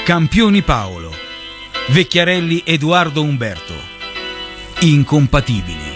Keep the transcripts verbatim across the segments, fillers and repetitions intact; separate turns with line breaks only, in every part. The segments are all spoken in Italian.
Campioni Paolo, Vecchiarelli Edoardo Umberto, incompatibili.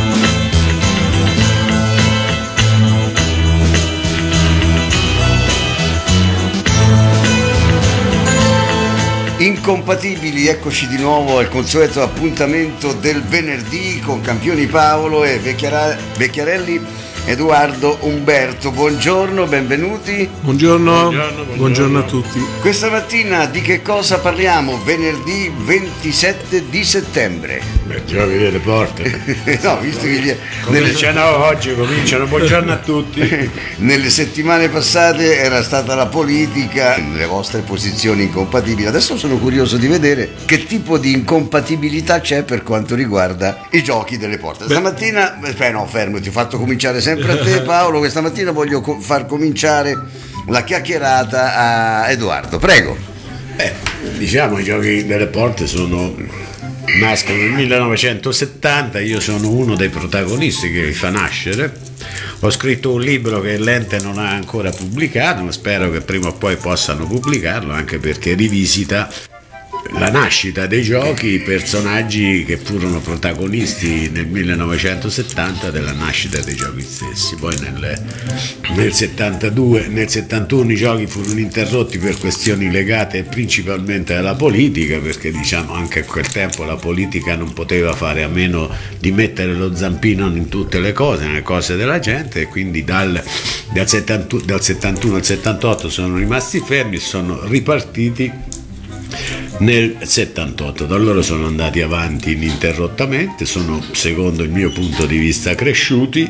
Incompatibili, eccoci di nuovo al consueto appuntamento del venerdì con Campioni Paolo e Vecchiara- Vecchiarelli Edoardo Umberto. Buongiorno, benvenuti.
Buongiorno. Buongiorno, buongiorno. Buongiorno a tutti.
Questa mattina di che cosa parliamo? Venerdì ventisette di settembre.
Beh, giochi delle porte.
No, visto che gli...
cominciano nelle... oggi, cominciano. Buongiorno a tutti.
Nelle settimane passate era stata la politica, le vostre posizioni incompatibili. Adesso sono curioso di vedere che tipo di incompatibilità c'è per quanto riguarda i giochi delle porte. Beh. Stamattina, beh no, fermo, ti ho fatto cominciare sempre a te, Paolo. Questa mattina voglio co- far cominciare la chiacchierata a Edoardo, prego.
Beh, diciamo i giochi delle porte sono nascono nel millenovecentosettanta, io sono uno dei protagonisti che li fa nascere. Ho scritto un libro che l'ente non ha ancora pubblicato, ma spero che prima o poi possano pubblicarlo, anche perché rivisita la nascita dei giochi, i personaggi che furono protagonisti nel millenovecentosettanta della nascita dei giochi stessi. Poi nel, nel settantadue, nel settantuno i giochi furono interrotti per questioni legate principalmente alla politica, perché diciamo anche a quel tempo la politica non poteva fare a meno di mettere lo zampino in tutte le cose, nelle cose della gente, e quindi dal, dal, settantuno, dal settantuno al settantotto sono rimasti fermi e sono ripartiti nel settantotto. Da allora sono andati avanti ininterrottamente, sono, secondo il mio punto di vista, cresciuti,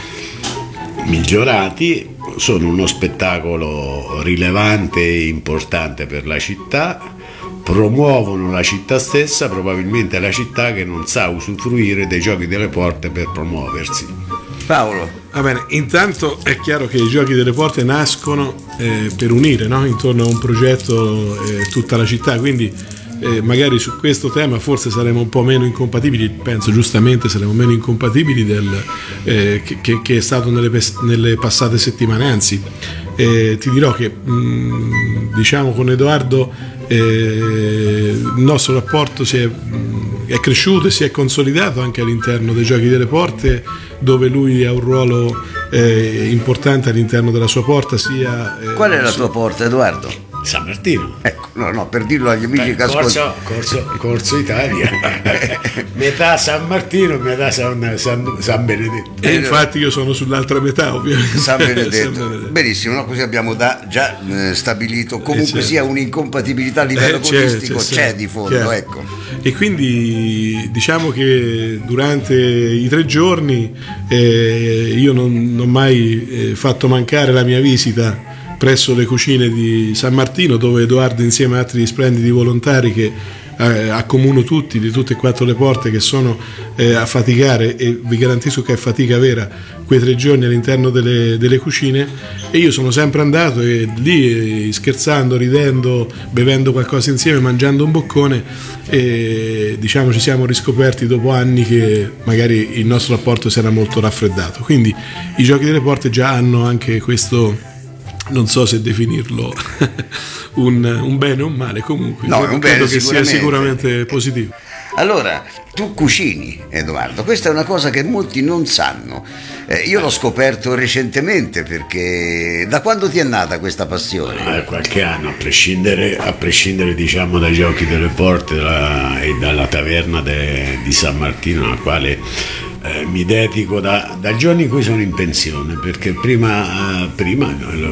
migliorati, sono uno spettacolo rilevante e importante per la città, promuovono la città stessa, probabilmente la città che non sa usufruire dei giochi delle porte per promuoversi.
Paolo.
Va bene, intanto è chiaro che i giochi delle porte nascono eh, per unire, no? Intorno a un progetto eh, tutta la città, quindi eh, magari su questo tema forse saremo un po' meno incompatibili, penso giustamente saremo meno incompatibili del, eh, che, che è stato nelle, nelle passate settimane, anzi eh, ti dirò che mh, diciamo con Edoardo eh, il nostro rapporto si è, mh, è cresciuto e si è consolidato anche all'interno dei giochi delle porte, dove lui ha un ruolo eh, importante all'interno della sua porta, sia eh,
qual è la
su...
tua porta, Edoardo?
San Martino.
Ecco, no, no, per dirlo agli amici
Beh,
che ascoltano.
Corso, corso, corso Italia. Metà San Martino, metà San, San, San Benedetto.
E infatti io sono sull'altra metà, ovviamente.
San Benedetto. San Benedetto. Benissimo, no? Così abbiamo da, già eh, stabilito comunque eh, certo. sia un'incompatibilità a livello
eh,
agonistico, c'è, c'è, c'è di fondo,
certo.
Ecco.
E quindi diciamo che durante i tre giorni eh, io non ho mai eh, fatto mancare la mia visita presso le cucine di San Martino, dove Edoardo, insieme a altri splendidi volontari che eh, accomuno tutti di tutte e quattro le porte, che sono eh, a faticare, e vi garantisco che è fatica vera, quei tre giorni all'interno delle, delle cucine, e io sono sempre andato e lì eh, scherzando, ridendo, bevendo qualcosa insieme, mangiando un boccone, e diciamo ci siamo riscoperti dopo anni che magari il nostro rapporto si era molto raffreddato. Quindi i giochi delle porte già hanno anche questo, non so se definirlo un, un bene o un male, comunque
no, un
credo
bene,
che sia sicuramente positivo.
Allora, tu cucini, Edoardo, questa è una cosa che molti non sanno. Eh, io l'ho scoperto recentemente, perché da quando ti è nata questa passione?
Eh, qualche anno, a prescindere, a prescindere diciamo dai giochi delle porte dalla, e dalla taverna de, di San Martino, alla quale Eh, mi dedico da, dal giorno in cui sono in pensione, perché prima, eh, prima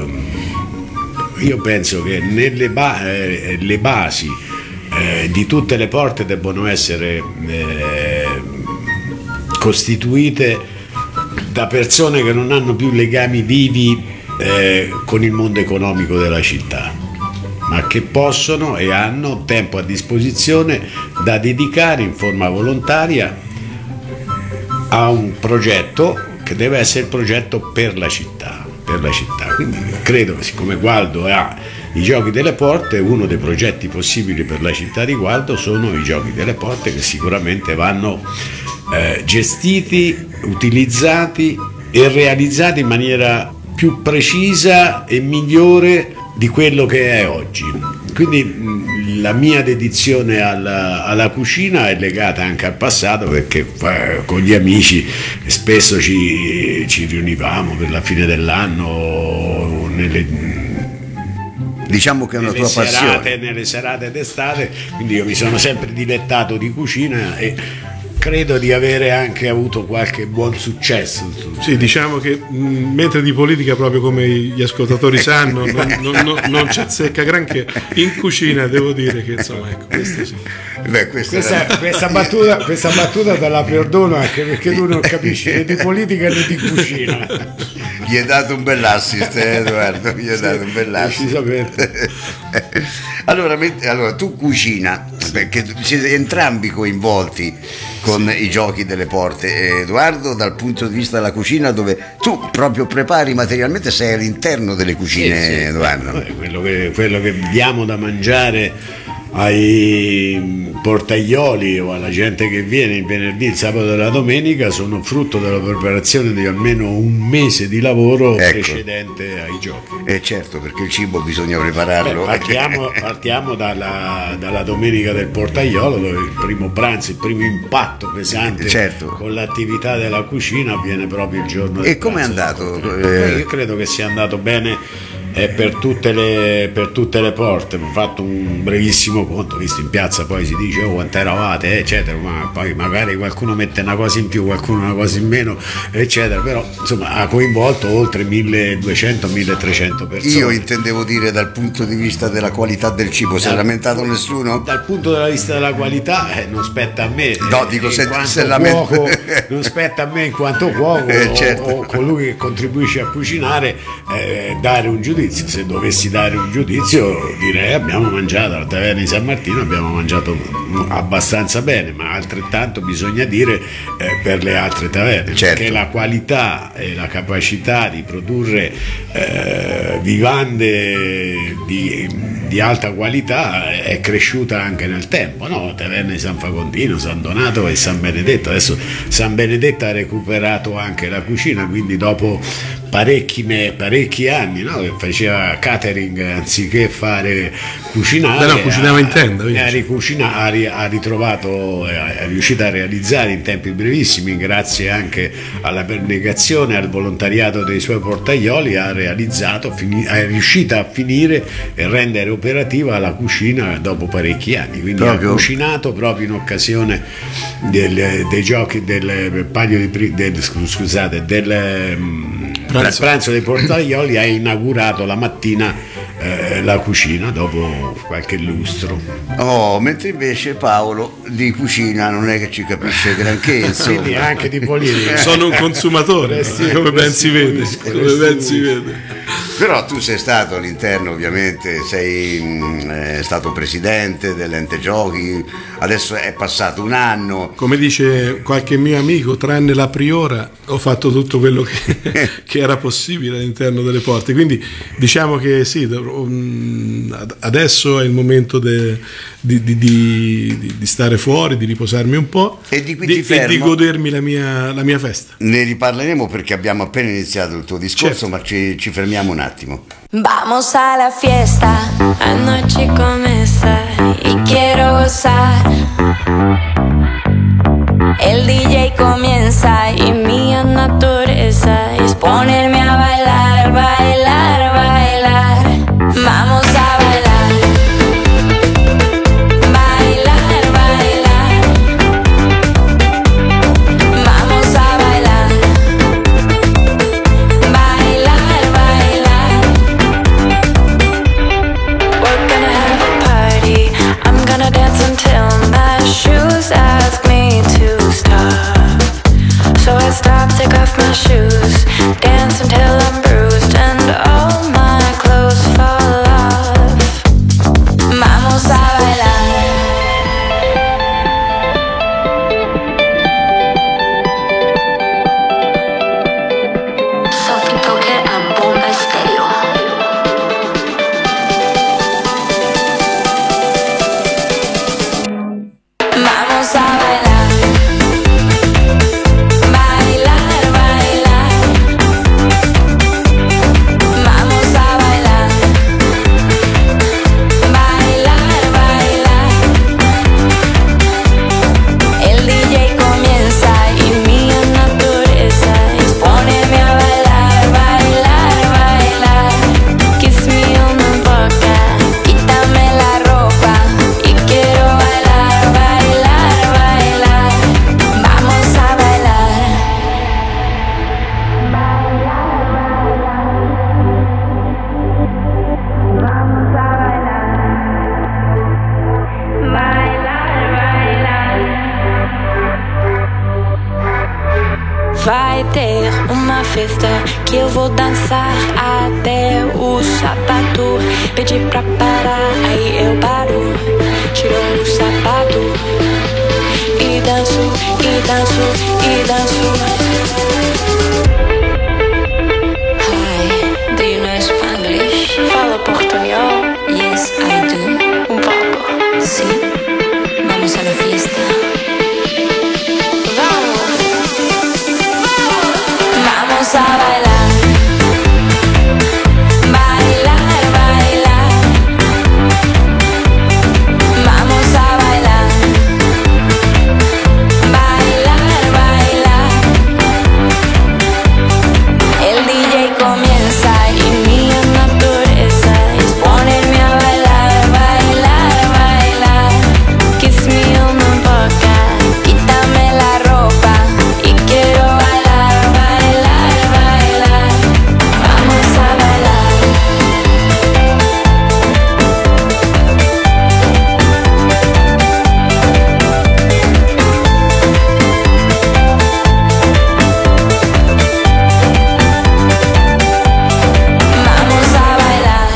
io penso che nelle ba- eh, le basi eh, di tutte le porte debbono essere eh, costituite da persone che non hanno più legami vivi eh, con il mondo economico della città, ma che possono e hanno tempo a disposizione da dedicare in forma volontaria a un progetto che deve essere il progetto per la città, per la città. Quindi credo che, siccome Gualdo ha i giochi delle porte, uno dei progetti possibili per la città di Gualdo sono i giochi delle porte, che sicuramente vanno eh, gestiti, utilizzati e realizzati in maniera più precisa e migliore di quello che è oggi. Quindi la mia dedizione alla, alla cucina è legata anche al passato, perché eh, con gli amici spesso ci, ci riunivamo per la fine dell'anno nelle
Diciamo che è una
nelle
tua
serate,
passione.
nelle serate d'estate, quindi io mi sono sempre dilettato di cucina e credo di avere anche avuto qualche buon successo.
Sì, diciamo che mh, mentre di politica, proprio come gli ascoltatori sanno, non, non, non, non ci azzecca granché. In cucina devo dire che insomma, ecco, questo sì.
Beh, questa
Questa,
era-
questa battuta, questa battuta te la perdono, anche perché tu non capisci né di politica né di cucina.
Gli hai dato un bell'assist, eh, Edoardo, gli hai dato un bell'assist.
Decisamente.
Allora, met- allora, tu cucina, perché siete entrambi coinvolti con i giochi delle porte. Edoardo dal punto di vista della cucina, dove tu proprio prepari materialmente, sei all'interno delle cucine,
Sì, sì.
Edoardo.
Eh, quello, che, quello che diamo da mangiare ai portaioli o alla gente che viene il venerdì, il sabato e la domenica sono frutto della preparazione di almeno un mese di lavoro
Ecco.
precedente ai giochi.
E certo, perché il cibo bisogna
Beh,
prepararlo.
partiamo partiamo dalla, dalla domenica del portaiolo, dove il primo pranzo, il primo impatto pesante
Certo.
con l'attività della cucina avviene proprio il giorno del
E com'è
pranzo.
andato?
Eh,
Eh,
Io credo che sia andato bene eh, per, tutte le, per tutte le porte. Ho fatto un brevissimo conto, visto in piazza poi si dice oh quante eravate, eccetera, ma poi magari qualcuno mette una cosa in più, qualcuno una cosa in meno, eccetera, però insomma ha coinvolto oltre milleduecento milletrecento persone.
Io intendevo dire dal punto di vista della qualità del cibo, si è
Dal-
lamentato nessuno?
Dal punto di vista della qualità eh, non spetta a me,
No,
eh,
dico,
in
se-
quanto
se lament-
cuoco, non spetta a me in quanto cuoco
Eh,
o-
certo.
o, colui che contribuisce a cucinare eh, dare un giudizio. Se dovessi dare un giudizio direi abbiamo mangiato alla taverna di San Martino, abbiamo mangiato abbastanza bene, ma altrettanto bisogna dire eh, per le altre taverne,
Certo.
perché la qualità e la capacità di produrre eh, vivande di, di alta qualità è cresciuta anche nel tempo, no? Taverne di San Facondino, San Donato e San Benedetto. Adesso San Benedetto ha recuperato anche la cucina, quindi dopo parecchi, me- parecchi anni, no? Che faceva catering anziché fare cucinare,
Beh, no, cucinava in tenda,
ha,
quindi.
ha ricucina- ha ri- ha ritrovato, è è riuscita a realizzare in tempi brevissimi, grazie anche all'abnegazione e al volontariato dei suoi portaioli, ha realizzato, fini- è riuscita a finire e rendere operativa la cucina dopo parecchi anni, quindi
Proprio.
ha cucinato proprio in occasione del- dei giochi del paio di pri- del, scusate del mm,
Pranzo.
pranzo dei portaioli, ha inaugurato la mattina eh, la cucina dopo qualche lustro.
Oh, mentre invece Paolo di cucina non è che ci capisce granché,
Quindi
insomma.
anche di politica.
Sono un consumatore,
Resti-
come ben si vede,
restituisco,
come ben si
restituisco.
vede.
Però tu sei stato all'interno, ovviamente, sei mh, eh, stato presidente dell'ente giochi, adesso è passato un anno.
Come dice qualche mio amico, tranne la priora, ho fatto tutto quello che, che era possibile all'interno delle porte. Quindi diciamo che sì, um, adesso è il momento de- di, di- di- di stare fuori, di riposarmi un po'
E di qui
di,
ti fermo.
e di godermi la mia, la mia festa.
Ne riparleremo perché abbiamo appena iniziato il tuo discorso,
Certo.
ma ci, ci fermiamo un attimo.
Vamos a la fiesta, anoche comienza y quiero gozar. El D J comienza y mi naturaleza es ponerme a bailar, bailar, bailar. Vamos a bailar, bailar, bailar. Vamos a bailar, bailar, bailar. vai ter uma festa que eu vou dançar até o sapato pedir pra parar. Aí eu paro, tiro o sapato e danço, e danço, e danço. Hi, do you know Spanglish? Fala portunhol? Yes, I do. Un poco. Sí. Vamos a la fiesta. Vamos. Vamos a bailar. Bailar, bailar. Vamos a bailar. Bailar, bailar. El D J comienza y mi naturaleza es ponerme a bailar, bailar, bailar. Kiss me on the boca, quítame la ropa y quiero bailar, bailar, bailar. Vamos a bailar. Vamos a bailar.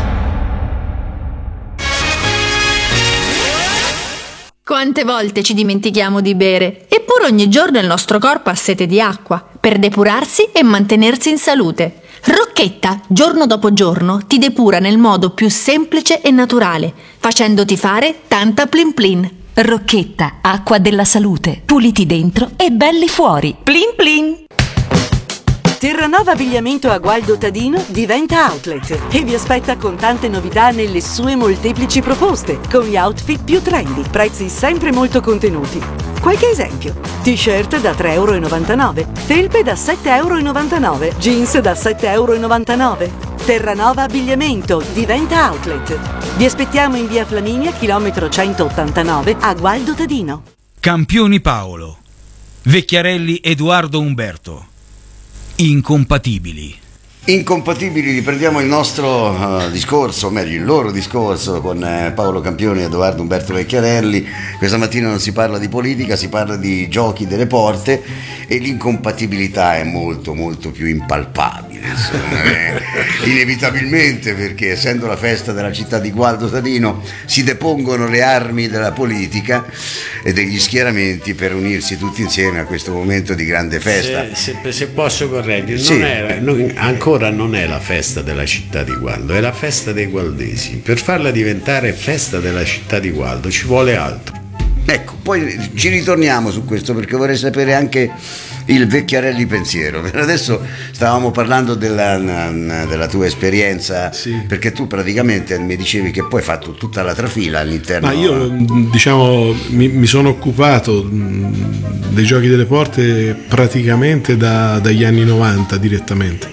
Quante volte ci dimentichiamo di bere, eppure ogni giorno il nostro corpo ha sete di acqua per depurarsi e mantenersi in salute. Rocchetta, giorno dopo giorno, ti depura nel modo più semplice e naturale, facendoti fare tanta plin plin.
Rocchetta, acqua della salute, puliti dentro e belli fuori. Plin plin!
Terranova Abbigliamento a Gualdo Tadino diventa outlet e vi aspetta con tante novità nelle sue molteplici proposte, con gli outfit più trendy, prezzi sempre molto contenuti. Qualche esempio: t-shirt da tre e novantanove euro, felpe da sette e novantanove euro, jeans da sette e novantanove euro. Terranova Abbigliamento diventa outlet. Vi aspettiamo in via Flaminia, chilometro centottantanove, a Gualdo Tadino.
Campioni Paolo. Vecchiarelli Edoardo Umberto. Incompatibili.
Incompatibili, riprendiamo il nostro uh, discorso, o meglio il loro discorso con eh, Paolo Campioni e Edoardo Umberto Vecchiarelli. Questa mattina non si parla di politica, si parla di giochi delle porte e l'incompatibilità è molto molto più impalpabile, insomma, eh, inevitabilmente, perché essendo la festa della città di Gualdo Tadino si depongono le armi della politica e degli schieramenti per unirsi tutti insieme a questo momento di grande festa.
Se, se, se posso correggere,
Sì.
non è, non, ancora non è la festa della città di Gualdo, è la festa dei gualdesi. Per farla diventare festa della città di Gualdo ci vuole altro.
Ecco, poi ci ritorniamo su questo perché vorrei sapere anche il Vecchiarelli pensiero. Per adesso stavamo parlando della, della tua esperienza,
Sì.
perché tu praticamente mi dicevi che poi hai fatto tutta la trafila all'interno.
Ma io diciamo mi, mi sono occupato mh, dei giochi delle porte praticamente da, dagli anni novanta direttamente.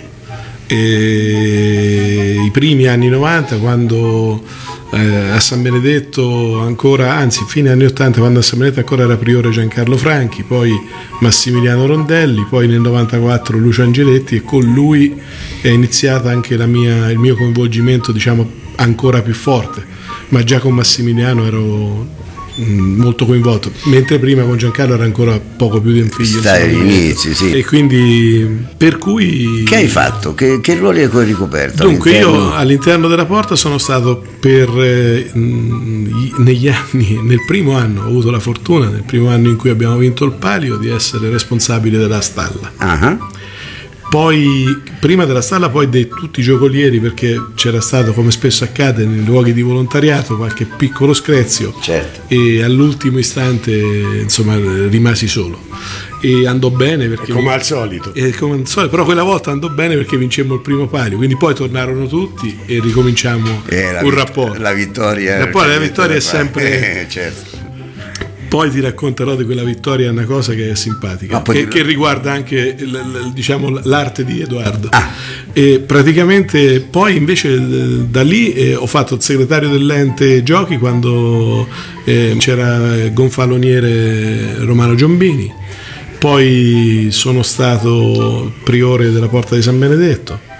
E i primi anni novanta, quando eh, a San Benedetto ancora, anzi fine anni ottanta, quando a San Benedetto ancora era priore Giancarlo Franchi, poi Massimiliano Rondelli, poi nel novantaquattro Lucio Angeletti, e con lui è iniziata anche la mia, il mio coinvolgimento, diciamo, ancora più forte, ma già con Massimiliano ero molto coinvolto, mentre prima con Giancarlo era ancora poco più di un figlio.
Stai agli inizi, sì.
E quindi per cui
Che hai fatto? Che, che ruoli hai ricoperto?
dunque
all'interno?
io all'interno della porta sono stato per eh, mh, negli anni, nel primo anno ho avuto la fortuna, nel primo anno in cui abbiamo vinto il palio, di essere responsabile della stalla.
Ah,
Poi prima della stalla, poi di tutti i giocolieri, perché c'era stato, come spesso accade nei luoghi di volontariato, qualche piccolo screzio,
certo.
e all'ultimo istante insomma rimasi solo, e andò bene perché
Come al solito.
e come al solito, però quella volta andò bene perché vincemmo il primo palio, quindi poi tornarono tutti e ricominciamo
Eh, la
un
vit-
rapporto.
La vittoria.
E poi la vittoria è sempre-
Eh, certo.
Poi ti racconterò di quella vittoria, una cosa che è simpatica,
Ah, poi
che,
ti-
che riguarda anche l- l- diciamo, l'arte di Edoardo.
Ah.
E praticamente poi invece eh, da lì eh, ho fatto il segretario dell'ente giochi quando eh, c'era il gonfaloniere Romano Giombini, poi sono stato priore della Porta di San Benedetto,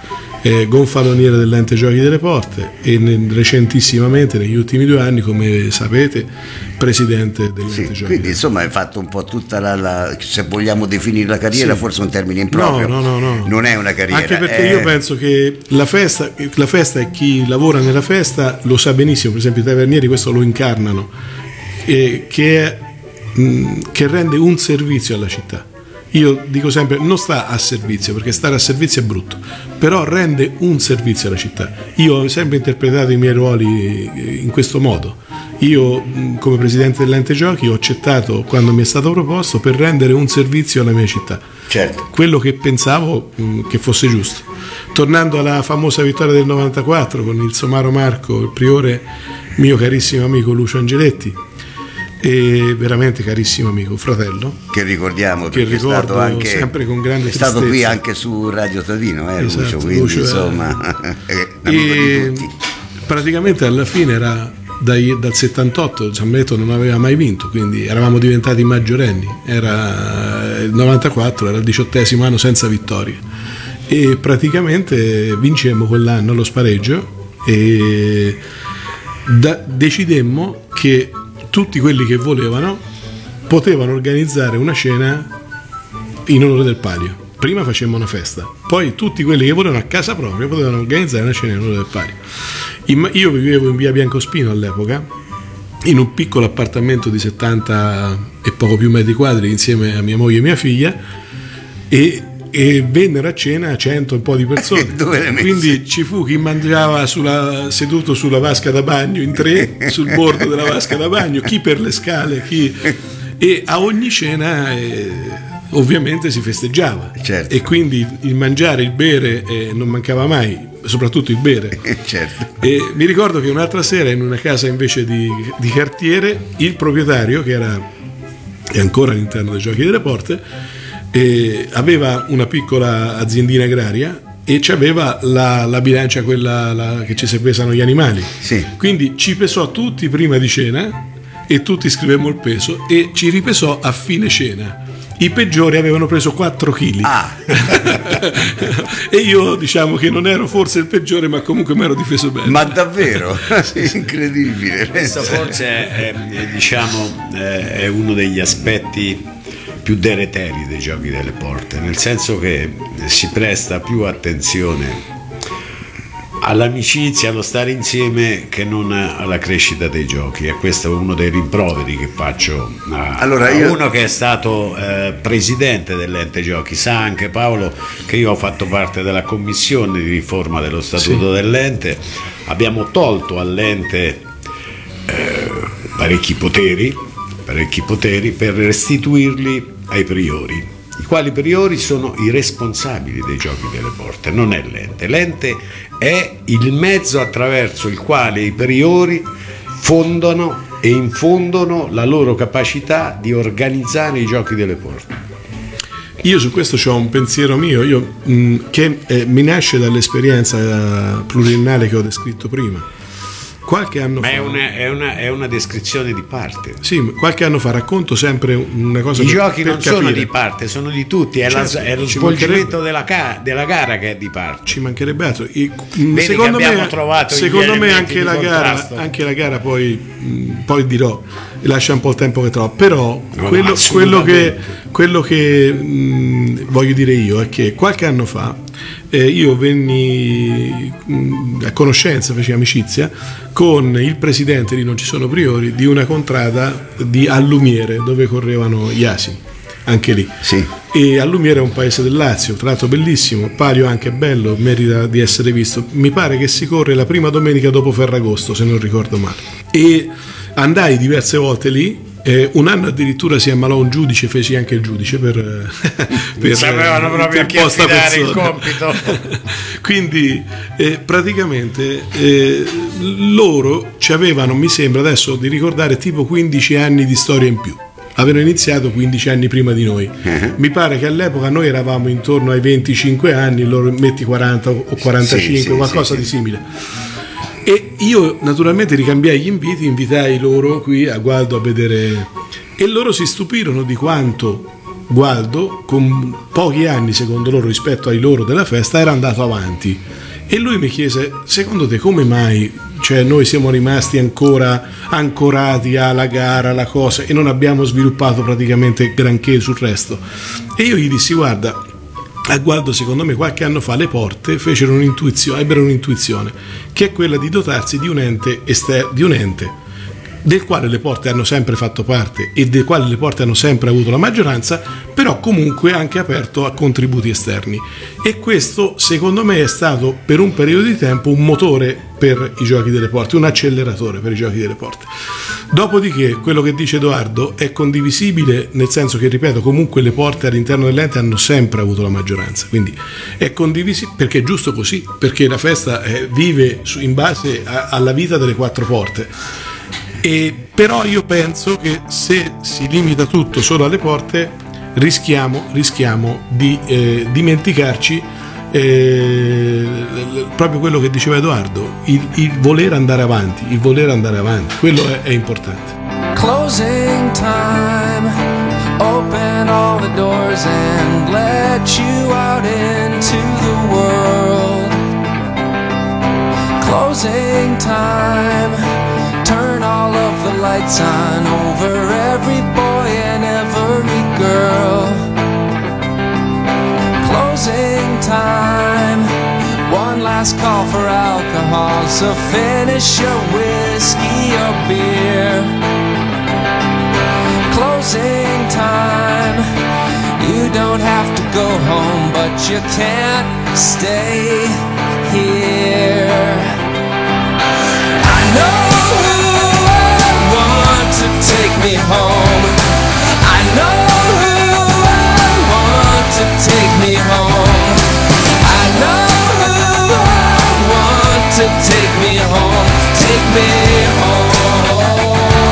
eh, gonfaloniere dell'Ente Giochi delle Porte e nel, recentissimamente, negli ultimi due anni, come sapete, presidente dell'Ente
Sì,
Giochi.
quindi insomma hai fatto un po' tutta la, la se vogliamo definire la carriera,
Sì.
forse un termine improprio.
No, no, no, no.
Non è una carriera.
Anche perché
è...
io penso che la festa, la festa e chi lavora nella festa lo sa benissimo, per esempio i tavernieri questo lo incarnano, eh, che, è, mh, che rende un servizio alla città. Io dico sempre, non sta a servizio, perché stare a servizio è brutto, però rende un servizio alla città. Io ho sempre interpretato i miei ruoli in questo modo. Io, come presidente dell'Ente Giochi, ho accettato quando mi è stato proposto per rendere un servizio alla mia città.
Certo.
Quello che pensavo mh, che fosse giusto. Tornando alla famosa vittoria del novantaquattro con il somaro Marco, il priore, mio carissimo amico Lucio Angeletti, e veramente carissimo amico, fratello,
Che ricordiamo,
che
perché è
ricordo
stato anche
sempre con grande
è stato
tristezza.
qui anche su Radio Tadino, eh,
Esatto,
Lucio, quindi
Lucio è-
insomma è amico
e
di tutti.
praticamente alla fine era dai- dal settantotto San Benedetto non aveva mai vinto, quindi eravamo diventati maggiorenni, era il novantaquattro, era il diciottesimo anno senza vittorie e praticamente vincemmo quell'anno lo spareggio e da- decidemmo che tutti quelli che volevano potevano organizzare una cena in onore del Palio. Prima facemmo una festa, poi tutti quelli che volevano a casa propria potevano organizzare una cena in onore del Palio. In- io vivevo in via Biancospino all'epoca, in un piccolo appartamento di settanta e poco più metri quadri insieme a mia moglie e mia figlia, e, e vennero a cena cento e un po' di persone.
Dove le messi?
Quindi ci fu chi mangiava sulla- seduto sulla vasca da bagno in tre sul bordo della vasca da bagno, chi per le scale, chi... e a ogni cena eh, ovviamente si festeggiava.
Certo.
E quindi il mangiare, il bere eh, non mancava mai, soprattutto il bere.
Certo.
E mi ricordo che un'altra sera in una casa invece di, di cartiere, il proprietario, che era è ancora all'interno dei Giochi delle Porte, eh, aveva una piccola aziendina agraria e c'aveva la, la bilancia, quella la, che ci si pesano gli animali.
Sì.
Quindi ci pesò tutti prima di cena e tutti scrivemmo il peso e ci ripesò a fine cena. I peggiori avevano preso quattro chili.
Ah.
E io diciamo che non ero forse il peggiore, ma comunque mi ero difeso bene.
Ma davvero? Incredibile.
Questo forse è, è, diciamo, è uno degli aspetti più deleteri dei Giochi delle Porte, nel senso che si presta più attenzione all'amicizia, allo stare insieme, che non alla crescita dei giochi. E questo è uno dei rimproveri che faccio a,
Allora,
a
io-
uno che è stato eh, presidente dell'Ente Giochi. Sa anche Paolo che io ho fatto parte della commissione di riforma dello statuto
Sì.
dell'ente. Abbiamo tolto all'ente eh, parecchi poteri, parecchi poteri per restituirli ai priori, i quali priori sono i responsabili dei Giochi delle Porte, non è l'ente. L'ente è il mezzo attraverso il quale i priori fondano e infondono la loro capacità di organizzare i Giochi delle Porte.
Io su questo ho un pensiero mio, io, mh, che eh, mi nasce dall'esperienza eh, pluriennale che ho descritto prima. Qualche anno
Ma
fa,
è una, è, una, è una descrizione di parte.
sì, qualche anno fa racconto sempre una cosa.
I
per-
giochi
per
non sono
capire.
di parte, sono di tutti, è,
Certo,
la- è lo
ci
svolgimento
mancherebbe.
della, ca- della gara che è di parte.
Ci mancherebbe altro. E, mh,
Vedi
secondo
che abbiamo
me,
trovato gli
secondo me
elementi
anche
di
la, gara,
contrasto.
anche la gara poi, mh, poi dirò, lascia un po' il tempo che trovo. Però
No,
quello,
no,
quello che,
assolutamente.
quello che mh, voglio dire io è che qualche anno fa eh, io venni mh, a conoscenza, feci amicizia con il presidente di Non ci sono priori di una contrada di Allumiere dove correvano gli asini, anche lì.
Sì.
E Allumiere è un paese del Lazio, tra l'altro bellissimo, Palio anche bello, merita di essere visto. Mi pare che si corre la prima domenica dopo Ferragosto, se non ricordo male. E andai diverse volte lì. Eh, un anno addirittura si ammalò un giudice, feci anche il giudice per, per
sapevano proprio a chi
interposta
affidare il
persona.
compito.
Quindi eh, praticamente eh, loro ci avevano, mi sembra adesso di ricordare, tipo quindici anni di storia in più. Avevano iniziato quindici anni prima di noi.
Uh-huh.
Mi pare che all'epoca noi eravamo intorno ai venticinque anni, loro metti quaranta o quarantacinque,
Sì, sì,
qualcosa
sì,
di
sì.
simile. E io naturalmente ricambiai gli inviti, invitai loro qui a Gualdo a vedere, e loro si stupirono di quanto Gualdo, con pochi anni secondo loro rispetto ai loro della festa, era andato avanti. E lui mi chiese: secondo te come mai, cioè, noi siamo rimasti ancora ancorati alla gara, alla cosa, e non abbiamo sviluppato praticamente granché sul resto? E io gli dissi: guarda, a Gualdo, secondo me qualche anno fa le porte fecero un'intuizione, ebbero un'intuizione, che è quella di dotarsi di un ente ester- di un ente del quale le porte hanno sempre fatto parte e del quale le porte hanno sempre avuto la maggioranza, però comunque anche aperto a contributi esterni. E questo, secondo me, è stato per un periodo di tempo un motore per i giochi delle porte, un acceleratore per i giochi delle porte. Dopodiché quello che dice Edoardo è condivisibile, nel senso che, ripeto, comunque le porte all'interno dell'ente hanno sempre avuto la maggioranza, quindi è condivisibile perché è giusto così, perché la festa eh, vive su, in base a, alla vita delle quattro porte. E però io penso che se si limita tutto solo alle porte rischiamo, rischiamo di eh, dimenticarci eh, proprio quello che diceva Edoardo, il, il voler andare avanti, il voler andare avanti, quello è, è importante.
Closing time, open all the doors and let you out into the world. Closing time, turn all of the lights on over every boy and every girl. Closing time, one last call for alcohol, so finish your whiskey or beer. Closing time, you don't have to go home, but you can't stay here. I know to take me home. I know who I want to take me home. I know who I want to take me home. Take me home.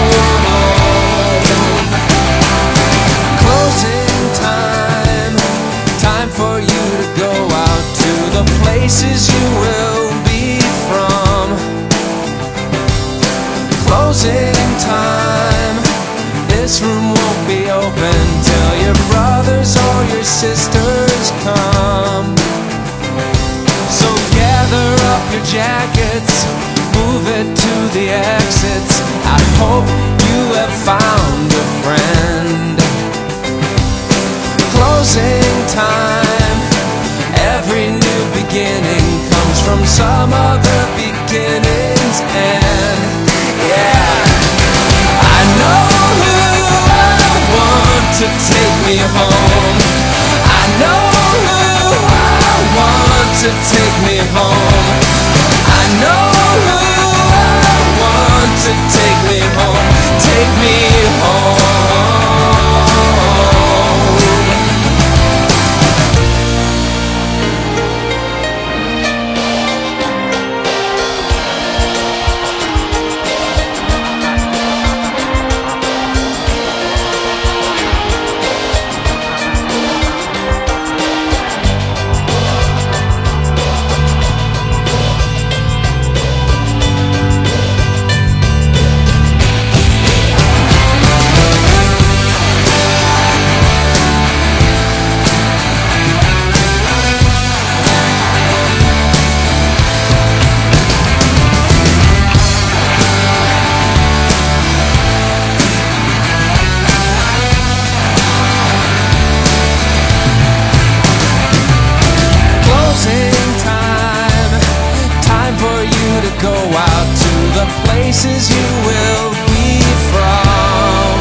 Closing time, time for you to go out to the places you will be from. Closing time, this room won't be open till your brothers or your sisters come. So gather up your jackets, move it to the exits. I hope you have found a friend. Closing time, every new beginning comes from some other beginning's end. Yeah, I know who I want to take me home. I know who I want to take me home. I know who I want to take me home. Take me home. Places you will be from.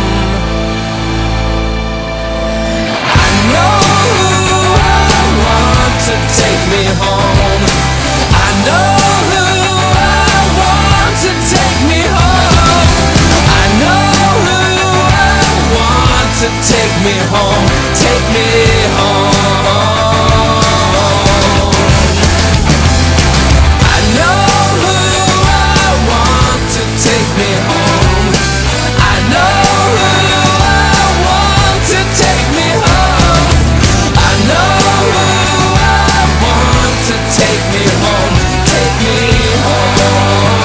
I know who I want to take me home. I know who I want to take me home. I know who I want to take me home. Take me home. I know take me home. I know who I want to take me home. I know who I want to take me home. Take me home.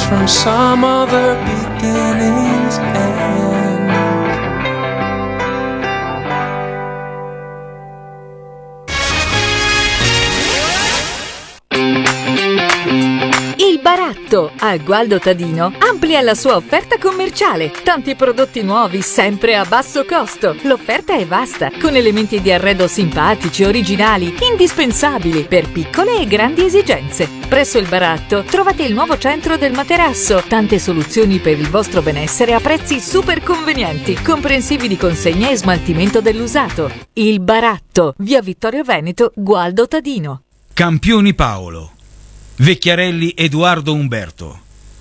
from some other beginning's end.
Il Baratto a Gualdo Tadino amplia la sua offerta commerciale. Tanti prodotti nuovi sempre a basso costo. L'offerta è vasta, con elementi di arredo simpatici, originali, indispensabili per piccole e grandi esigenze. Presso il Baratto trovate il nuovo centro del materasso. Tante soluzioni per il vostro benessere a prezzi super convenienti, comprensivi di consegna e smaltimento dell'usato. Il Baratto, via Vittorio Veneto, Gualdo Tadino.
Campioni Paolo, Vecchiarelli Edoardo Umberto.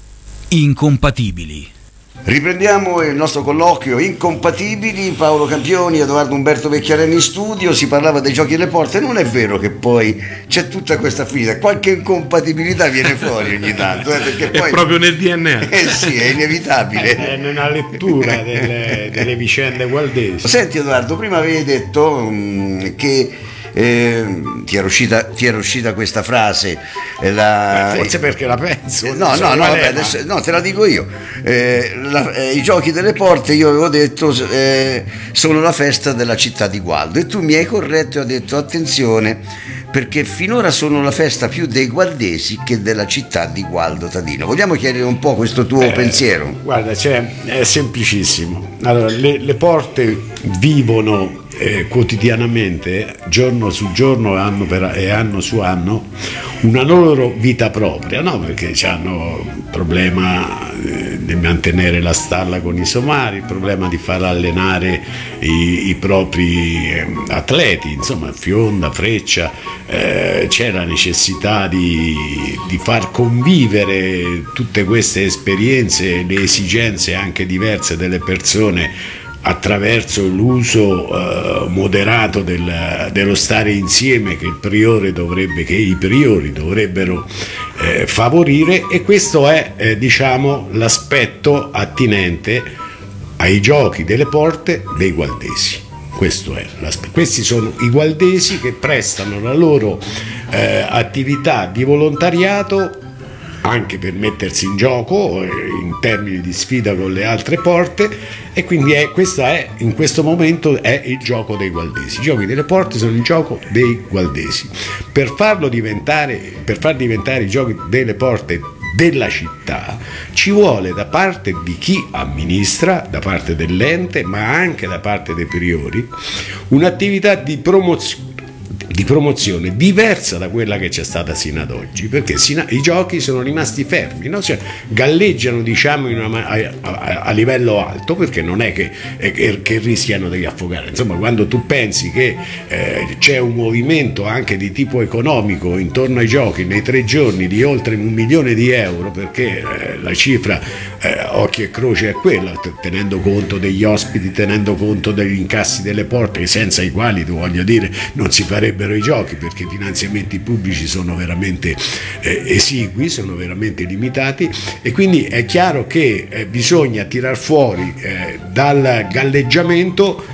Incompatibili.
Riprendiamo il nostro colloquio Incompatibili, Paolo Campioni, Edoardo Umberto Vecchiarelli in studio. Si parlava dei giochi delle porte. Non è vero che poi c'è tutta questa affinità, qualche incompatibilità viene fuori ogni tanto, eh, perché poi
è proprio nel D N A.
Eh sì, è inevitabile.
È nella lettura delle, delle vicende gualdesi.
Senti Edoardo, prima avevi detto um, che Eh, ti, era uscita, ti era uscita questa frase eh, la,
Beh, forse perché la penso.
eh, no, no, no, vabbè, adesso, no, te la dico io. Eh, la, eh, i giochi delle porte, io avevo detto eh, sono la festa della città di Gualdo, e tu mi hai corretto e hai detto attenzione, perché finora sono la festa più dei gualdesi che della città di Gualdo Tadino. Vogliamo chiarire un po' questo tuo
eh,
pensiero?
Guarda, cioè, è semplicissimo. Allora, le, le porte vivono Eh, quotidianamente, giorno su giorno, anno per, e anno su anno, una loro vita propria, no? Perché hanno il problema eh, di mantenere la stalla con i somari, il problema di far allenare i, i propri eh, atleti, insomma Fionda, Freccia, eh, c'è la necessità di, di far convivere tutte queste esperienze, le esigenze anche diverse delle persone attraverso l'uso eh, moderato del, dello stare insieme che il priore dovrebbe, che i priori dovrebbero eh, favorire, e questo è eh, diciamo l'aspetto attinente ai giochi delle porte dei gualdesi. Questo è l'aspetto. Questi sono i gualdesi che prestano la loro eh, attività di volontariato anche per mettersi in gioco in termini di sfida con le altre porte, e quindi è, questa è, in questo momento è il gioco dei gualdesi. I giochi delle porte sono il gioco dei gualdesi. Per farlo diventare, per far diventare i giochi delle porte della città ci vuole da parte di chi amministra, da parte dell'ente, ma anche da parte dei priori, un'attività di promozione di promozione diversa da quella che c'è stata sino ad oggi, perché sino, i giochi sono rimasti fermi, no? Cioè, galleggiano diciamo in una, a, a, a livello alto, perché non è che, che, che rischiano di affogare. Insomma, quando tu pensi che eh, c'è un movimento anche di tipo economico intorno ai giochi nei tre giorni di oltre un milione di euro, perché eh, la cifra eh, occhio e croce è quella, tenendo conto degli ospiti, tenendo conto degli incassi delle porte, senza i quali, tu voglio dire, non si farebbero i giochi, perché i finanziamenti pubblici sono veramente eh, esigui, sono veramente limitati, e quindi è chiaro che eh, bisogna tirar fuori eh, dal galleggiamento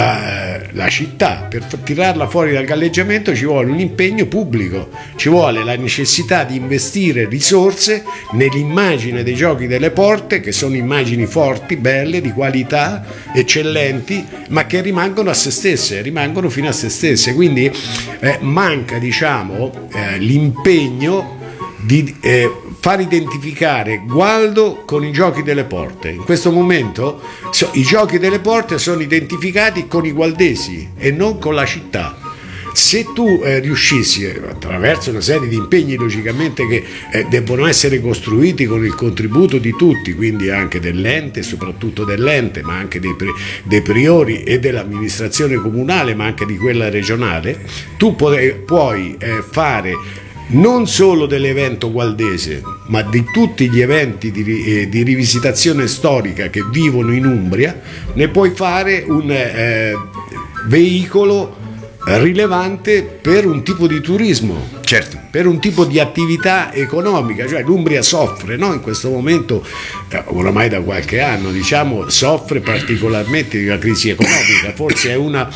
La, la città. Per tirarla fuori dal galleggiamento ci vuole un impegno pubblico, ci vuole la necessità di investire risorse nell'immagine dei giochi delle porte, che sono immagini forti, belle, di qualità, eccellenti, ma che rimangono a se stesse, rimangono fino a se stesse. Quindi eh, manca diciamo eh, l'impegno di eh, far identificare Gualdo con i giochi delle porte. In questo momento so, i giochi delle porte sono identificati con i gualdesi e non con la città. Se tu eh, riuscissi, attraverso una serie di impegni logicamente che eh, debbono essere costruiti con il contributo di tutti, quindi anche dell'ente, soprattutto dell'ente, ma anche dei, pre, dei priori e dell'amministrazione comunale, ma anche di quella regionale, tu puoi, puoi eh, fare non solo dell'evento gualdese, ma di tutti gli eventi di, eh, di rivisitazione storica che vivono in Umbria, ne puoi fare un eh, veicolo rilevante per un tipo di turismo,
certo,
per un tipo di attività economica. Cioè l'Umbria soffre, no? In questo momento, eh, oramai da qualche anno, diciamo, soffre particolarmente di una crisi economica, forse è una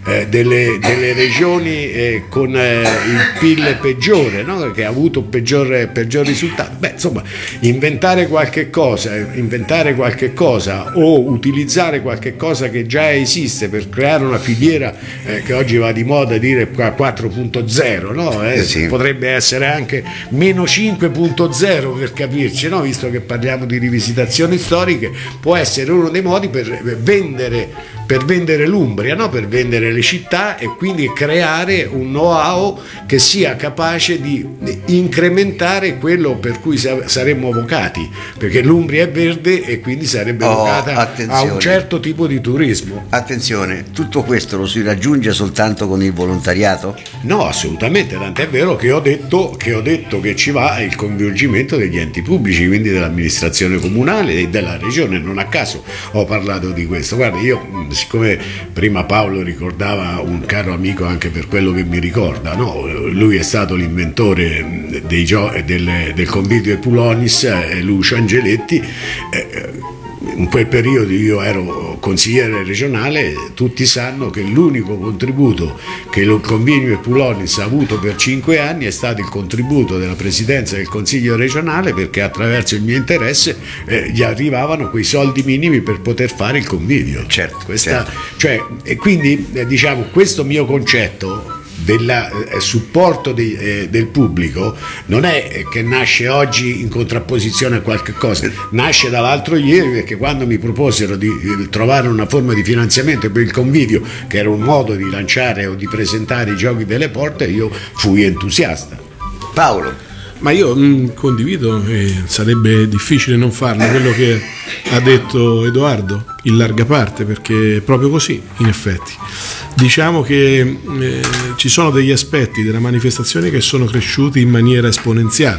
eh, delle, delle regioni eh, con eh, il P I L peggiore, no? Che ha avuto peggior, peggior risultato. Beh, insomma, inventare qualche cosa, inventare qualche cosa o utilizzare qualche cosa che già esiste per creare una filiera eh, che oggi va di moda dire quattro punto zero, no? Eh,
eh sì.
Potrebbe essere anche meno cinque punto zero per capirci, no? Visto che parliamo di rivisitazioni storiche, può essere uno dei modi per vendere per vendere l'Umbria, no? Per vendere le città e quindi creare un know-how che sia capace di incrementare quello per cui saremmo vocati, perché l'Umbria è verde e quindi sarebbe
oh,
vocata
attenzione.
a un certo tipo di turismo.
Attenzione, tutto questo lo si raggiunge soltanto con il volontariato?
No, assolutamente, tant'è vero che ho detto che, ho detto che ci va il coinvolgimento degli enti pubblici, quindi dell'amministrazione comunale e della regione. Non a caso ho parlato di questo. Guarda, io, siccome prima Paolo ricordava un caro amico anche per quello che mi ricorda, no? Lui è stato l'inventore dei gio- del, del convito e Pulonis, Lucio Angeletti. eh, In quel periodo io ero consigliere regionale, tutti sanno che l'unico contributo che il Convegno e Pulonis ha avuto per cinque anni è stato il contributo della presidenza del Consiglio regionale, perché attraverso il mio interesse eh, gli arrivavano quei soldi minimi per poter fare il convivio.
Certo,
Questa,
certo.
Cioè, e quindi eh, diciamo questo mio concetto del eh, supporto di, eh, del pubblico non è che nasce oggi in contrapposizione a qualche cosa, nasce dall'altro ieri, perché quando mi proposero di, di trovare una forma di finanziamento per il convivio, che era un modo di lanciare o di presentare i giochi delle porte, io fui entusiasta.
Paolo.
Ma io mh, condivido, e sarebbe difficile non farlo, quello che ha detto Edoardo in larga parte, perché è proprio così, in effetti. Diciamo che eh, ci sono degli aspetti della manifestazione che sono cresciuti in maniera esponenziale.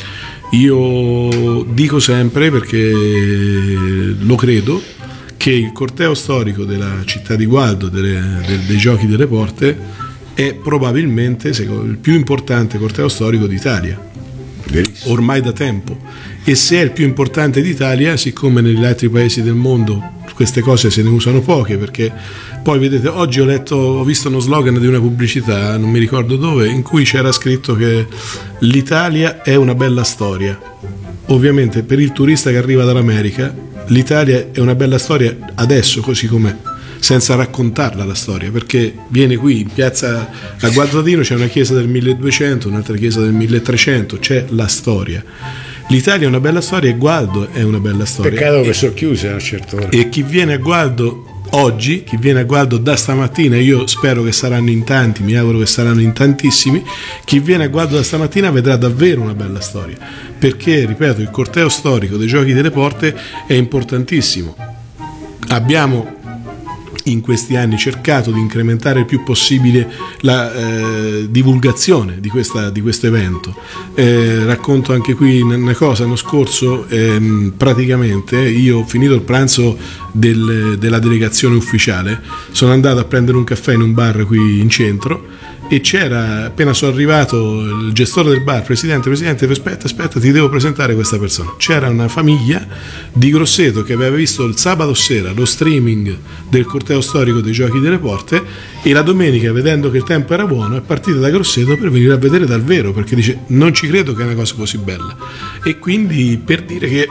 Io dico sempre, perché lo credo, che il corteo storico della città di Gualdo, delle, del, dei Giochi delle Porte, è probabilmente il più importante corteo storico d'Italia.
Verissimo.
Ormai da tempo, e se è il più importante d'Italia, siccome negli altri paesi del mondo queste cose se ne usano poche, perché poi vedete, oggi ho letto, ho visto uno slogan di una pubblicità, non mi ricordo dove, in cui c'era scritto che l'Italia è una bella storia. Ovviamente per il turista che arriva dall'America l'Italia è una bella storia adesso così com'è, senza raccontarla la storia, perché viene qui in piazza a Gualdadino, c'è una chiesa del milleduecento, un'altra chiesa del milletrecento, c'è la storia. L'Italia è una bella storia e Gualdo è una bella storia.
Peccato che sono chiuse a un certo ora.
E chi viene a Gualdo oggi, chi viene a Gualdo da stamattina, io spero che saranno in tanti, mi auguro che saranno in tantissimi, chi viene a Gualdo da stamattina vedrà davvero una bella storia, perché, ripeto, il corteo storico dei Giochi delle Porte è importantissimo. Abbiamo in questi anni cercato di incrementare il più possibile la eh, divulgazione di, questa, di questo evento. Eh, racconto anche qui una cosa: l'anno scorso ehm, praticamente io ho finito il pranzo del, della delegazione ufficiale, sono andato a prendere un caffè in un bar qui in centro e c'era, appena sono arrivato, il gestore del bar: presidente, presidente, aspetta, aspetta, ti devo presentare questa persona. C'era una famiglia di Grosseto che aveva visto il sabato sera lo streaming del corteo storico dei Giochi delle Porte e la domenica, vedendo che il tempo era buono, è partita da Grosseto per venire a vedere dal vero, perché dice: non ci credo che è una cosa così bella. E quindi, per dire che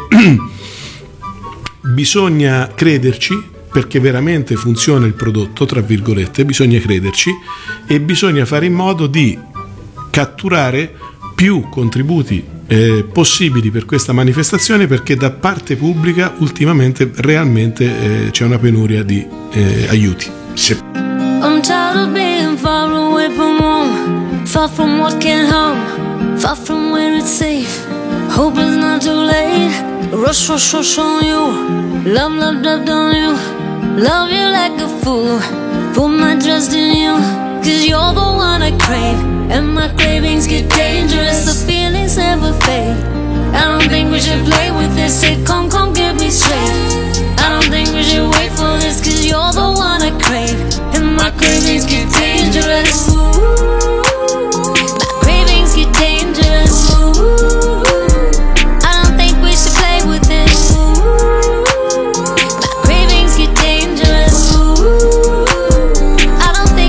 bisogna crederci, perché veramente funziona il prodotto, tra virgolette, bisogna crederci e bisogna fare in modo di catturare più contributi eh, possibili per questa manifestazione, perché da parte pubblica ultimamente realmente eh, c'è una penuria di eh, aiuti. Sì.
I'm tired of being far away from home, far from what can harm, far from where it's safe. Hope it's not too late. Rush, rush, rush on you. Love, love, love on you. Love you like a fool. Put my trust in you, cause you're the one I crave. And my cravings get dangerous, the feelings never fade. I don't think we should play with this. Say, come, come, get me straight. I don't think we should wait for this, cause you're the one I crave. And my cravings get dangerous. My cravings get dangerous. I don't think we should play with this. My cravings get dangerous. I don't think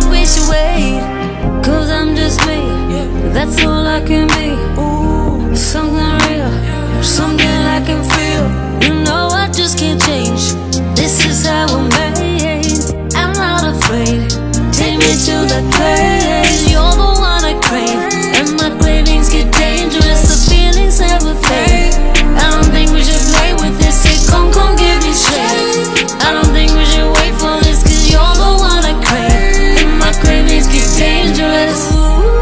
that place. You're the one I crave, and my cravings get dangerous. The feelings never fade. I don't think we should play with this. Say, come, come, give me shade. I don't think we should wait for this, cause you're the one I crave, and my cravings get dangerous.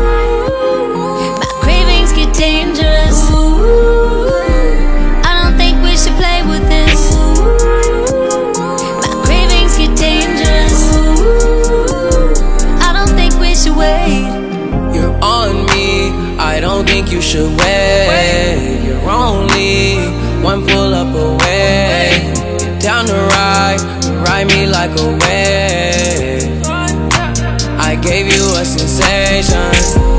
My cravings get dangerous. I don't think we should play with this. My cravings get dangerous. I don't think we should wait.
You're on me, I don't think you should wait. You're only one pull up away. Down the ride, ride me like a wave. I gave you a sensation.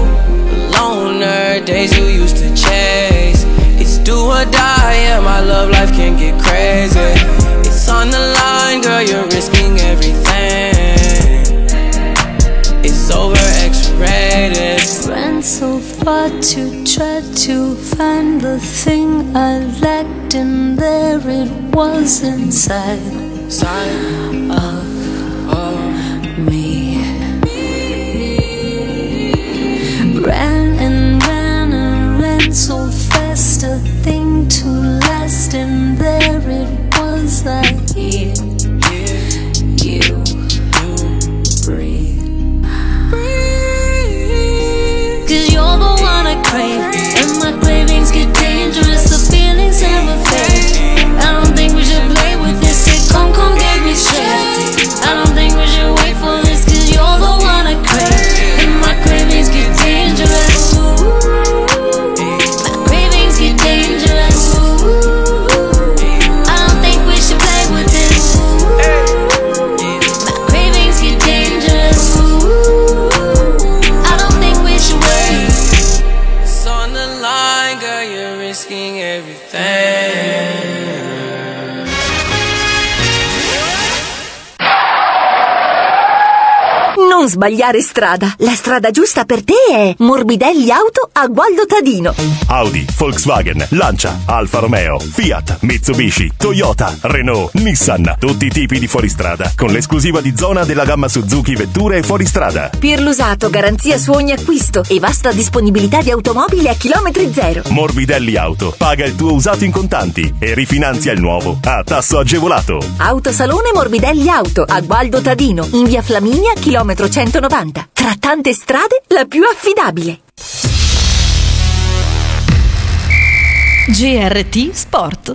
Loner days you used to chase. It's do or die, yeah, my love life can get crazy. It's on the line, girl, you're risking everything. It's over X-rated.
Ran so far to try to find the thing I lacked, and there it was inside
Side
of
of
me. Ran and ran and ran so fast, a thing to last, and there it was. I hear you breathe. Cause you're the one I crave, and my cravings get dangerous. The feelings never fade. I don't think we should play with this. Say, come, come, give me shade. I don't think we should wait for this, cause you're the one I crave, and my cravings get dangerous. My cravings get dangerous. I don't think we should play with this. My cravings get dangerous. I don't think we should wait.
It's on the line, girl, you're risking everything.
Non sbagliare strada. La strada giusta per te è Morbidelli Auto a Gualdo Tadino.
Audi, Volkswagen, Lancia, Alfa Romeo, Fiat, Mitsubishi, Toyota, Renault, Nissan. Tutti i tipi di fuoristrada con l'esclusiva di zona della gamma Suzuki Vetture e fuoristrada.
Per l'usato, garanzia su ogni acquisto e vasta disponibilità di automobili a chilometri zero.
Morbidelli Auto. Paga il tuo usato in contanti e rifinanzia il nuovo a tasso agevolato.
Autosalone Morbidelli Auto a Gualdo Tadino, in via Flaminia, chilometro centonovanta. Tra tante strade, la più affidabile.
G R T Sport.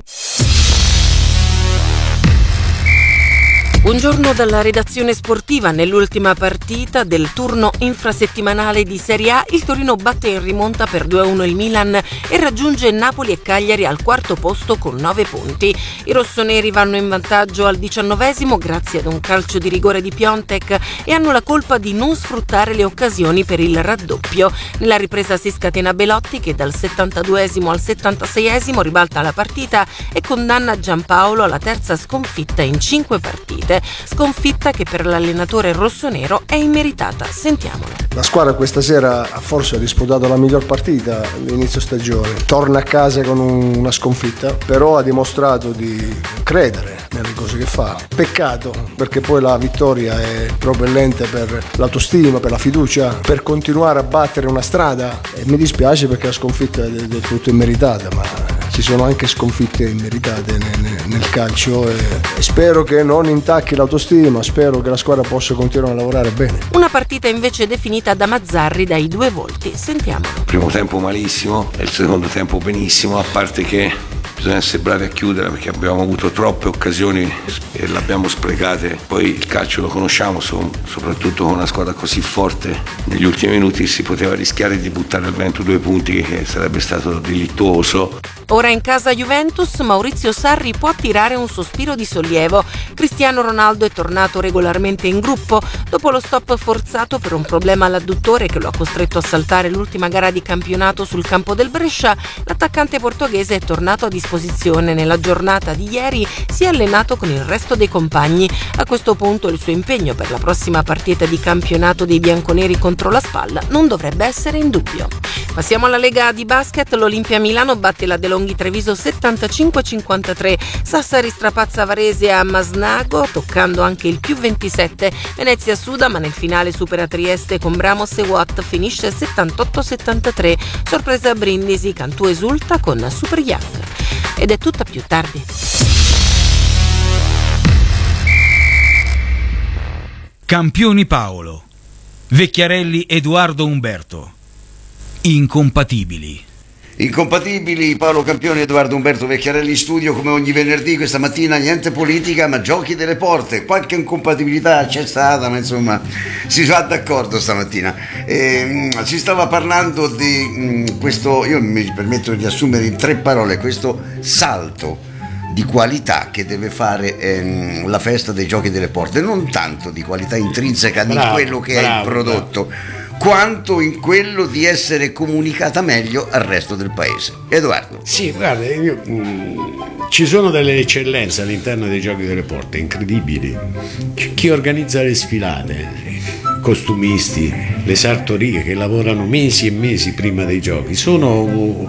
Buongiorno dalla redazione sportiva. Nell'ultima partita del turno infrasettimanale di Serie A, il Torino batte in rimonta per due a uno il Milan e raggiunge Napoli e Cagliari al quarto posto con nove punti. I rossoneri vanno in vantaggio al diciannovesimo grazie ad un calcio di rigore di Piontek e hanno la colpa di non sfruttare le occasioni per il raddoppio. Nella ripresa si scatena Belotti, che dal settantaduesimo al settantaseiesimo ribalta la partita e condanna Giampaolo alla terza sconfitta in cinque partite. Sconfitta che per l'allenatore rossonero è immeritata. Sentiamolo.
La squadra questa sera ha forse disputato la miglior partita all'inizio stagione. Torna a casa con un, una sconfitta, però ha dimostrato di credere nelle cose che fa. Peccato, perché poi la vittoria è propellente per l'autostima, per la fiducia, per continuare a battere una strada. E mi dispiace perché la sconfitta è del, del tutto immeritata, ma ci sono anche sconfitte immeritate nel, nel calcio e, e spero che non intacchi l'autostima, spero che la squadra possa continuare a lavorare bene.
Una partita invece definita da Mazzarri dai due volti. Sentiamolo.
Primo tempo malissimo e il secondo tempo benissimo, a parte che bisogna essere bravi a chiudere perché abbiamo avuto troppe occasioni e le abbiamo sprecate. Poi il calcio lo conosciamo, soprattutto con una squadra così forte. Negli ultimi minuti si poteva rischiare di buttare al vento due punti, che sarebbe stato delittuoso.
Ora in casa Juventus, Maurizio Sarri può tirare un sospiro di sollievo. Cristiano Ronaldo è tornato regolarmente in gruppo dopo lo stop forzato per un problema all'adduttore che lo ha costretto a saltare l'ultima gara di campionato sul campo del Brescia. L'attaccante portoghese è tornato a disposizione. Nella giornata di ieri si è allenato con il resto dei compagni. A questo punto il suo impegno per la prossima partita di campionato dei bianconeri contro la Spalla non dovrebbe essere in dubbio. Passiamo alla Lega di basket. L'Olimpia Milano batte la De Longhi Treviso settantacinque a cinquantatré. Sassari strapazza Varese a Masnago, toccando anche il più ventisette. Venezia suda, ma nel finale supera Trieste con Bramos e Watt, finisce settantotto a settantatré. Sorpresa a Brindisi, Cantù esulta con Super Young. Ed è tutta più tardi.
Campioni Paolo, Vecchiarelli Edoardo Umberto. Incompatibili.
Incompatibili, Paolo Campioni, Edoardo Umberto Vecchiarelli in studio come ogni venerdì. Questa mattina niente politica ma giochi delle porte. Qualche incompatibilità c'è stata, ma insomma si va d'accordo stamattina. E, mh, si stava parlando di mh, questo, io mi permetto di assumere in tre parole, questo salto di qualità che deve fare ehm, la festa dei giochi delle porte, non tanto di qualità intrinseca di quello che bravo, è il prodotto, bravo. quanto in quello di essere comunicata meglio al resto del paese. Edoardo.
Sì, guarda, io, mh, ci sono delle eccellenze all'interno dei giochi delle porte incredibili. Chi organizza le sfilate, costumisti, le sartorie che lavorano mesi e mesi prima dei giochi, sono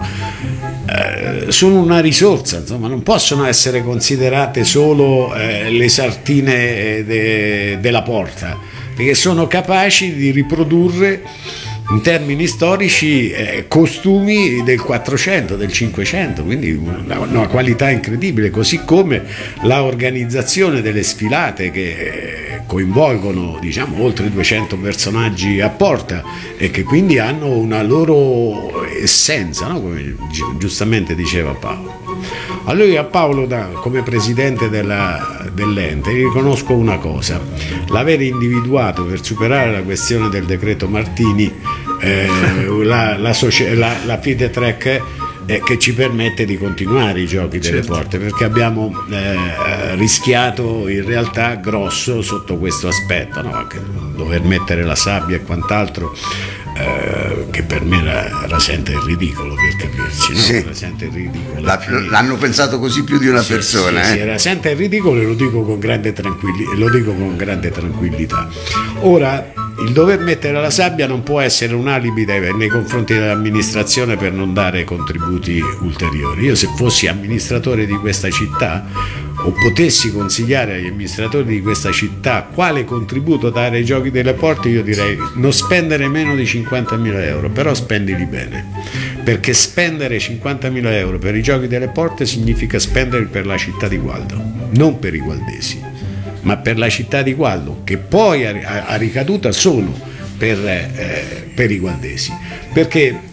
eh, sono una risorsa, insomma, non possono essere considerate solo eh, le sartine de, della porta, perché sono capaci di riprodurre in termini storici eh, costumi del quattrocento, del cinquecento, quindi una, una qualità incredibile, così come la organizzazione delle sfilate che eh, coinvolgono, diciamo, oltre duecento personaggi a porta e che quindi hanno una loro essenza, no? Come gi- giustamente diceva Paolo. Allora, a Paolo, da, come presidente della, dell'ente, riconosco una cosa: l'aver individuato, per superare la questione del decreto Martini, eh, la, la, socia- la, la Fide Track eh, che ci permette di continuare i giochi delle certo. porte, perché abbiamo eh, rischiato in realtà grosso sotto questo aspetto, no? Anche dover mettere la sabbia e quant'altro. Eh, che per me rasenta il ridicolo, per capirci, no?
Sì.
Rasenta il ridicolo.
La, l'hanno pensato così più di una
sì,
persona.
Sì,
eh?
sì, rasenta il ridicolo, e lo dico con grande tranquilli- lo dico con grande tranquillità. Ora, il dover mettere la sabbia non può essere un alibi dei, nei confronti dell'amministrazione per non dare contributi ulteriori. Io, se fossi amministratore di questa città, o potessi consigliare agli amministratori di questa città quale contributo dare ai giochi delle porte, io direi non spendere meno di cinquantamila euro, però spendili bene, perché spendere cinquantamila euro per i giochi delle porte significa spendere per la città di Gualdo, non per i gualdesi, ma per la città di Gualdo, che poi a, a ricaduta sono per, eh, per i gualdesi, perché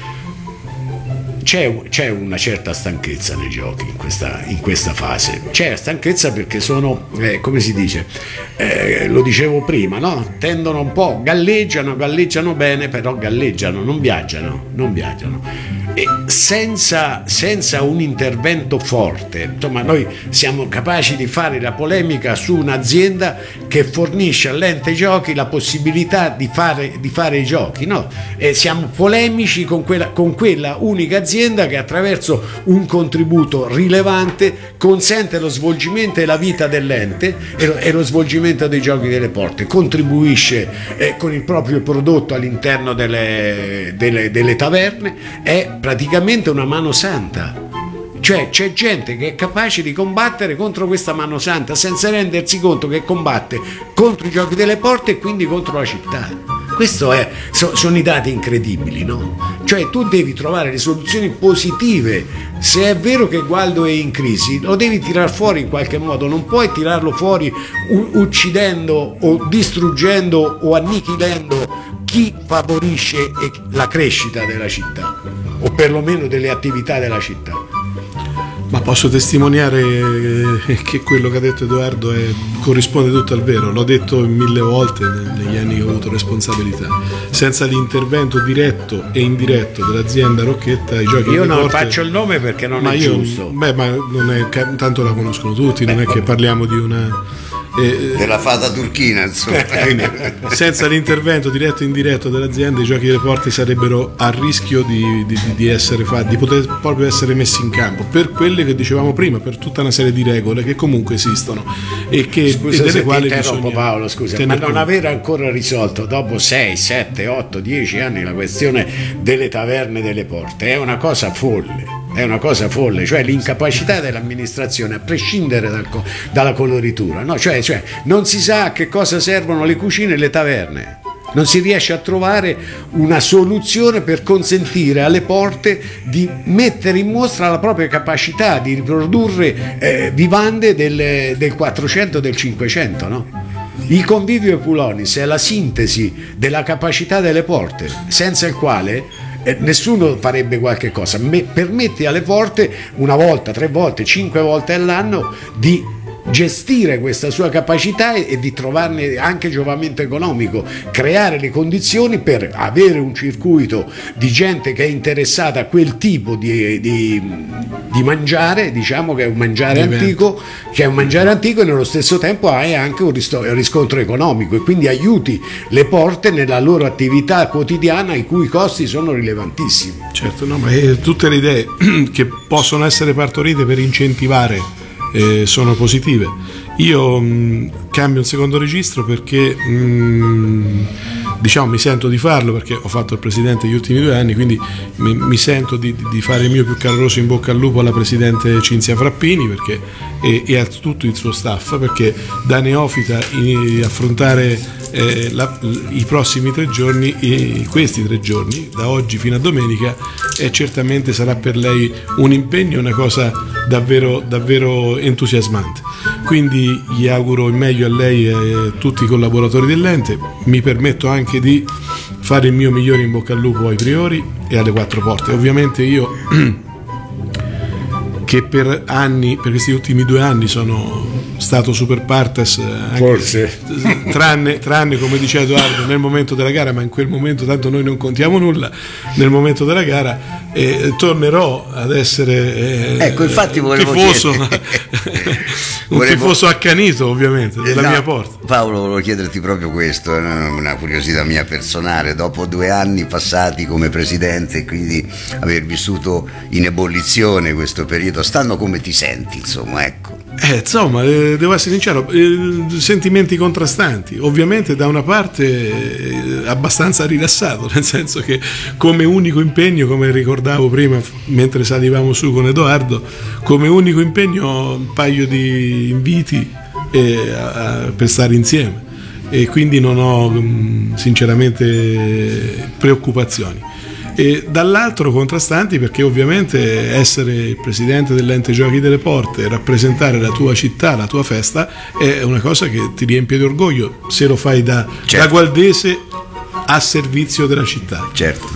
C'è, c'è una certa stanchezza nei giochi in questa, in questa fase. C'è stanchezza perché sono, eh, come si dice, eh, lo dicevo prima, no? Tendono un po', galleggiano, galleggiano bene, però galleggiano, non viaggiano, non viaggiano. E senza, senza un intervento forte, insomma, noi siamo capaci di fare la polemica su un'azienda che fornisce all'ente giochi la possibilità di fare, di fare i giochi, no? E siamo polemici con quella, con quella unica azienda che attraverso un contributo rilevante consente lo svolgimento e la vita dell'ente e lo, e lo svolgimento dei giochi delle porte, contribuisce eh, con il proprio prodotto all'interno delle, delle, delle taverne, è praticamente una mano santa. Cioè c'è gente che è capace di combattere contro questa mano santa senza rendersi conto che combatte contro i giochi delle porte e quindi contro la città. Questo è, so, sono i dati incredibili, no? Cioè tu devi trovare le soluzioni positive. Se è vero che Gualdo è in crisi, lo devi tirar fuori in qualche modo, non puoi tirarlo fuori u- uccidendo o distruggendo o annichilendo chi favorisce la crescita della città, o perlomeno delle attività della città.
Ma posso testimoniare che quello che ha detto Edoardo è, corrisponde tutto al vero. L'ho detto mille volte negli anni che ho avuto responsabilità. Senza l'intervento diretto e indiretto dell'azienda Rocchetta, i giochi
io
di
non
porte,
faccio il nome perché non
ma
è
io,
giusto.
Beh, ma non è, tanto la conoscono tutti, beh, non è che parliamo di una Eh,
della fata turchina, insomma.
Senza l'intervento diretto e indiretto dell'azienda, i giochi delle porte sarebbero a rischio di, di, di essere fatti, di poter proprio essere messi in campo per quelle che dicevamo prima, per tutta una serie di regole che comunque esistono e che
scusa
e delle
se
quali
ti interrompo,
bisogna
Paolo, scusa, ma
tener
non
conto.
aver ancora risolto dopo sei, sette, otto, dieci anni la questione delle taverne delle porte è una cosa folle. È una cosa folle, cioè l'incapacità dell'amministrazione a prescindere dal, dalla coloritura, no? Cioè, cioè non si sa a che cosa servono le cucine e le taverne, non si riesce a trovare una soluzione per consentire alle porte di mettere in mostra la propria capacità di riprodurre eh, vivande del, del quattrocento e del cinquecento, no? Il convivio Epulonis è la sintesi della capacità delle porte, senza il quale Eh, nessuno farebbe qualche cosa. Me, permette alle porte una volta, tre volte, cinque volte all'anno di gestire questa sua capacità e, e di trovarne anche giovamento economico, creare le condizioni per avere un circuito di gente che è interessata a quel tipo di, di, di mangiare, diciamo che è un mangiare antico, che è un mangiare antico e nello stesso tempo hai anche un riscontro economico e quindi aiuti le porte nella loro attività quotidiana i cui costi sono rilevantissimi.
Certo, no, ma eh, tutte le idee che possono essere partorite per incentivare eh, sono positive. Io mh, cambio un secondo registro perché mh, diciamo mi sento di farlo, perché ho fatto il presidente gli ultimi due anni, quindi mi, mi sento di, di fare il mio più caloroso in bocca al lupo alla presidente Cinzia Frappini perché, e, e a tutto il suo staff, perché da neofita in, affrontare eh, la, i prossimi tre giorni, i, questi tre giorni, da oggi fino a domenica, e certamente sarà per lei un impegno, una cosa davvero, davvero entusiasmante. Quindi gli auguro il meglio a lei e a tutti i collaboratori dell'ente. Mi permetto anche di fare il mio migliore in bocca al lupo ai priori e alle quattro porte. Ovviamente io che per anni, per questi ultimi due anni sono stato super partes anche,
forse
tranne, tranne come diceva Edoardo nel momento della gara, ma in quel momento tanto noi non contiamo nulla nel momento della gara, eh, tornerò ad essere eh,
ecco, infatti
un
volevo
tifoso un
volevo...
tifoso accanito ovviamente della
no,
mia porta.
Paolo, volevo chiederti proprio questo, una curiosità mia personale, dopo due anni passati come presidente e quindi aver vissuto in ebollizione questo periodo, stanno come ti senti, insomma, ecco.
Eh, insomma, eh, devo essere sincero, eh, sentimenti contrastanti. Ovviamente da una parte eh, abbastanza rilassato, nel senso che come unico impegno, come ricordavo prima mentre salivamo su con Edoardo, come unico impegno un paio di inviti eh, a, a, per stare insieme, e quindi non ho mh, sinceramente preoccupazioni. E dall'altro contrastanti perché ovviamente essere il presidente dell'ente giochi delle porte, rappresentare la tua città, la tua festa, è una cosa che ti riempie di orgoglio se lo fai da, certo. da gualdese a servizio della città.
Certo.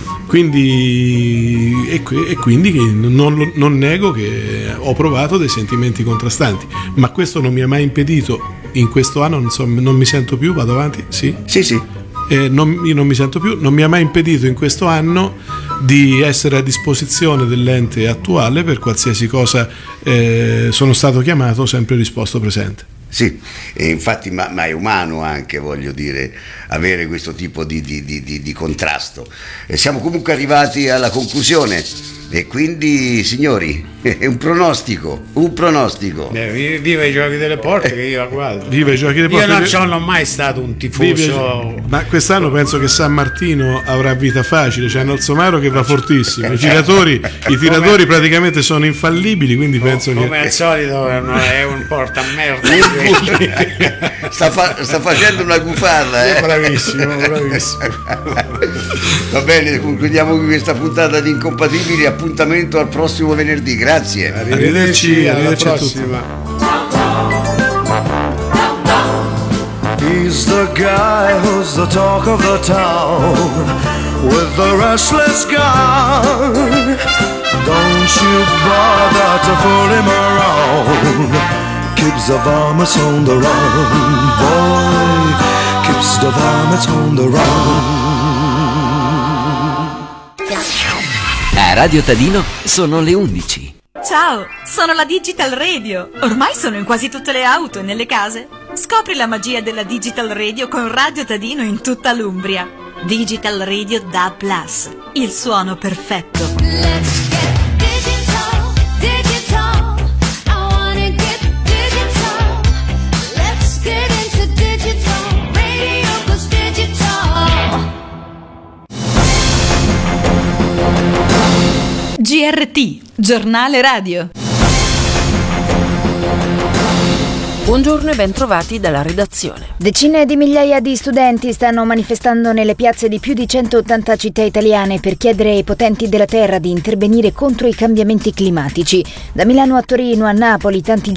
Quindi, e, e quindi non, non nego che ho provato dei sentimenti contrastanti, ma questo non mi ha mai impedito, in questo anno non, so, non mi sento più, vado avanti? Sì?
Sì, sì.
Eh, non, io non mi sento più, non mi ha mai impedito in questo anno di essere a disposizione dell'ente attuale per qualsiasi cosa eh, sono stato chiamato, sempre risposto presente.
Sì, e infatti ma, ma è umano anche, voglio dire, avere questo tipo di, di, di, di, di contrasto. E siamo comunque arrivati alla conclusione e quindi, signori, è un pronostico, un pronostico.
Eh, viva i giochi delle porte che io la guardo.
Viva i giochi delle porte.
Io non sono mai stato un tifoso.
Viva, ma quest'anno penso che San Martino avrà vita facile, c'è Nolsomaro che va fortissimo. I tiratori, i tiratori praticamente sono infallibili, quindi
oh,
penso
come
che.
Come al solito è un porta merda.
sta, fa, sta facendo una gufata, eh?
Bravissimo, bravissimo.
Va bene, concludiamo qui questa puntata di Incompatibili. Appuntamento al prossimo venerdì, grazie.
Arrivederci, alla prossima.
He's the guy who's the talk of the town with the restless gun. Don't you bother to fool him around. Keeps the varmints on the run, boy. Keeps the varmints on the run.
A Radio Tadino sono le undici.
Ciao, sono la Digital Radio. Ormai sono in quasi tutte le auto e nelle case. Scopri la magia della Digital Radio con Radio Tadino in tutta l'Umbria. Digital Radio D A B plus, il suono perfetto.
Let's get digital, digital. I wanna get digital. Let's get into digital. Radio goes digital.
G R T, giornale radio.
Buongiorno e ben trovati dalla redazione.
Decine di migliaia di studenti stanno manifestando nelle piazze di più di centottanta città italiane per chiedere ai potenti della terra di intervenire contro i cambiamenti climatici. Da Milano a Torino a Napoli tanti